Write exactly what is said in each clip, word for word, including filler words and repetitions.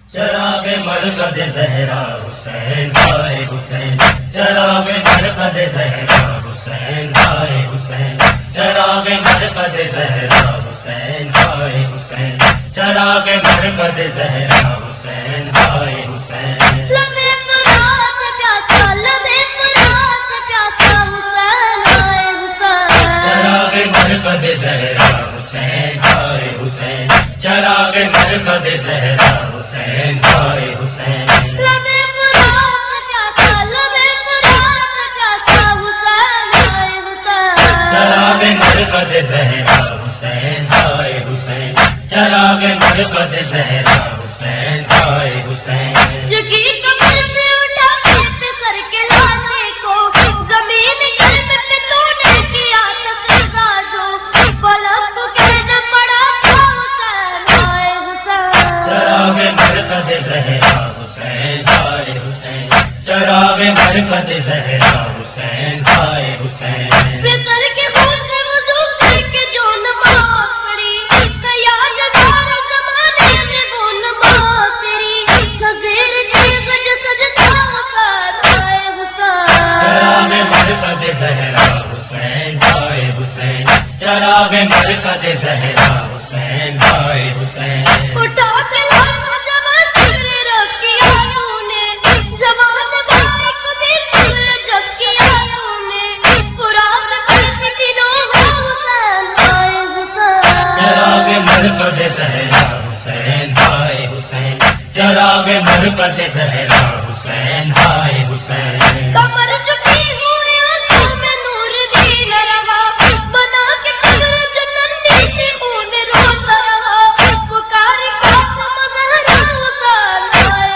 چراغ مرکز زہرا حسین ہائے حسین، چراغ مرکز زہرا حسین ہائے حسین، چراغ مرکز زہرا حسین ہائے حسین، چراغ مرکز زہرا حسین ہائے حسین۔ لبے فرات پیاسا، لبے فرات پیاسا حسین ہائے حسین، چراغ مرکز زہرا حسین ہائے حسین، چراغ مرکز زہرا حسین ہائے حسین۔ لبے فرات پیاسا، لبے فرات پیاسا حسین ہائے حسین، چراغ مرکز زہرا حسین ہائے حسین، چراغ مرکز زہرا حسین ہائے حسین۔ جگی کمر سے اٹھا کے پسر کے لانے کو، زمین گرم پہ تو نے کیا تسلسا جو، فلک کو کہنا پڑا تھا حسین ہائے حسین۔ چراغ مرکز زہرا حسین ہائے حسین، چراغ مرکز زہرا حسین ہائے حسین۔ پسر کے خون سے وضو کر کے جو نماز پڑھی، قیاد دار زمانے میں وہ نماز تیری، نظیر تیغ جو سجدہ حسین ہائے چراغ حسین۔ مرکز زہرا حسین ہائے حسین، چراغ مرکز زہرا حسین ہائے حسین۔ اٹھا کے لایا جوان فکر رب کیا تو نے، جوان بھائی کو بھی فکر جب کیا تو نے، خوراک خرچ تینوں ہے حسین ہائے چراغ حسین۔ مرکز زہرا حسین ہائے حسین، چراغ مرکز زہرا حسین ہائے حسین۔ کمر جھکی ہوئی آنکھوں میں نور بھی نہ رہا، بنا کے قدر جو ننھی سی خون روتا رہا، پکار فاطمہ زہرا حسین ہائے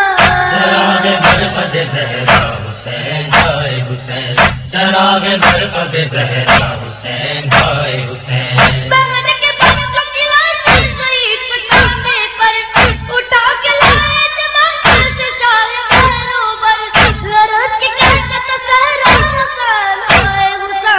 چراغ حسین۔ مرکز زہرا حسین ہائے حسین، چراغ مرکز زہرا حسین ہائے حسین۔ بہن کے بچوں کی لاشیں ضعیف کاندھے پر، اٹھا کے لائے جمال سے شاہ خیروبر، غرض کی کہتے تھا صحرا حسین ہائے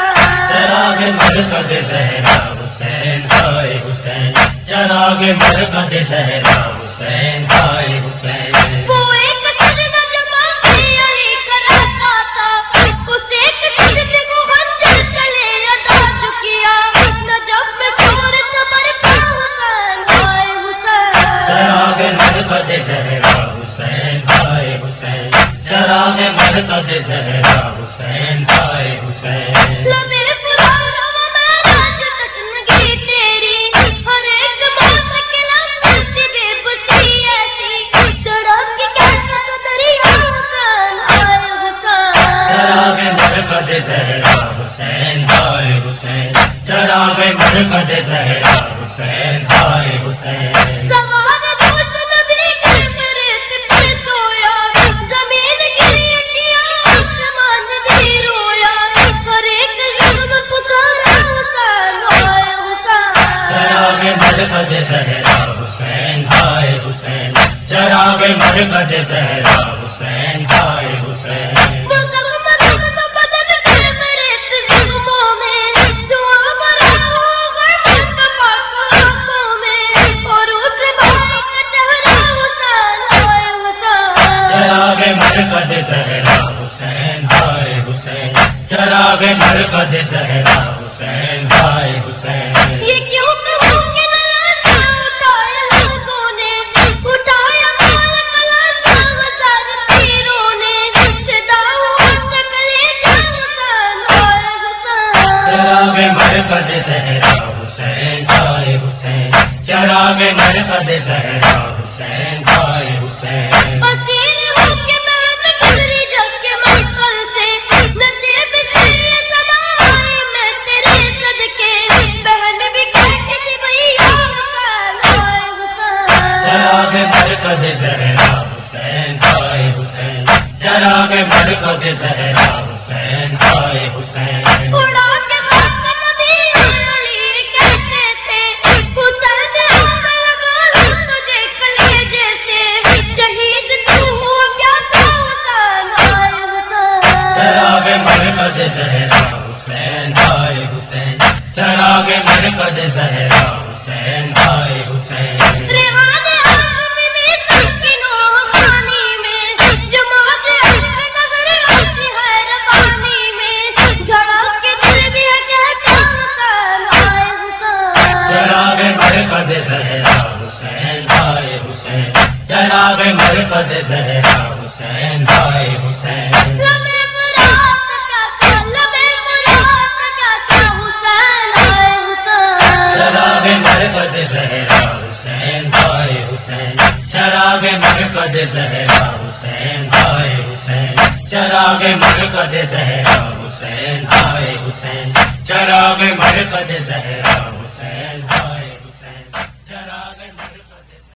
چراغ حسین۔ مرکز زہرا حسین ہائے حسین، چراغ مرکز زہرا حسین ہائے حسین۔ وہ ایک سجدہ جو باقی علی کا رہتا تھا، اس ایک سجدے کو خنجر چلے ادا جو کیا، نجف میں شور صبر کا حسین ہائے چراغ مرکز حسین۔ زہرا حسین ہائے حسین، چراغ مرکز زہرا حسین ہائے حسین۔ لبے فرات و معراج تشنگی تیری، ہر ایک موت کے لمحے سے بے بسی ایسی، تڑپ کے کہتا تھا دریا حسین ہائے چراغ حسین۔ مرکز زہرا حسین ہائے حسین، چراغ مرکز زہرا حسین ہائے حسین۔ سوار دوش نبی گھر میں ریت پر سویا، زمین گریہ کیا آسمان بھی رویا، ہر ایک زخم پکارا حسین ہائے چراغ حسین۔ مرکز زہرا حسین ہائے حسین، چراغ مرکز زہرا حسین ہائے حسین۔ وہ زخم زخم بدن کر مرت زخموں میں، دعا برا ہوگا مصطفیٰ کو آنکھوں میں، اور اس بھائی کا چہرہ حسین ہائے چراغ حسین۔ مرکز زہرا حسین ہائے حسین، چراغ مرکز زہرا حسین ہائے حسین۔ یہ کیوں کہوں کہ للاسا اٹھایا لوگوں نے، اٹھایا مال کلاسا ہزار تیروں نے، فدا ہوا کلیجہ حسین ہائے چراغ حسین۔ مرکز زہرا حسین ہائے حسین، چراغ مرکز زہرا حسین ہائے حسین۔ اسیر ہو کے مہد گزری جگ کے محفل سے، نصیب سے یہ سما آئی میں تیرے صدقے، بہن بھی کہتی تھی بھیا حسین ہائے چراغ حسین۔ مرکز زہرا حسین ہائے حسین، چراغ مرکز زہرا حسین ہائے حسین۔ اڑا کے خاک نبی اور علی کہتے تھے، حسین آمل والا تجھے کلیجے سے، شہید تو ہوا پیاسا حسین ہائے چراغ مرکز حسین۔ زہرا حسین ہائے حسین، چراغ مرکز زہرا حسین ہائے حسین۔ ریحان آسم میں تن مرقد زہرا حسین ہائے حسین لبے مراد کیا تھا لبے مراد کیا تھا حسین ہائے حسین چراغ مرقد زہرا حسین ہائے حسین چراغ مرقد زہرا حسین ہائے حسین چراغ مرقد زہرا حسین ہائے حسین چراغ مرقد زہرا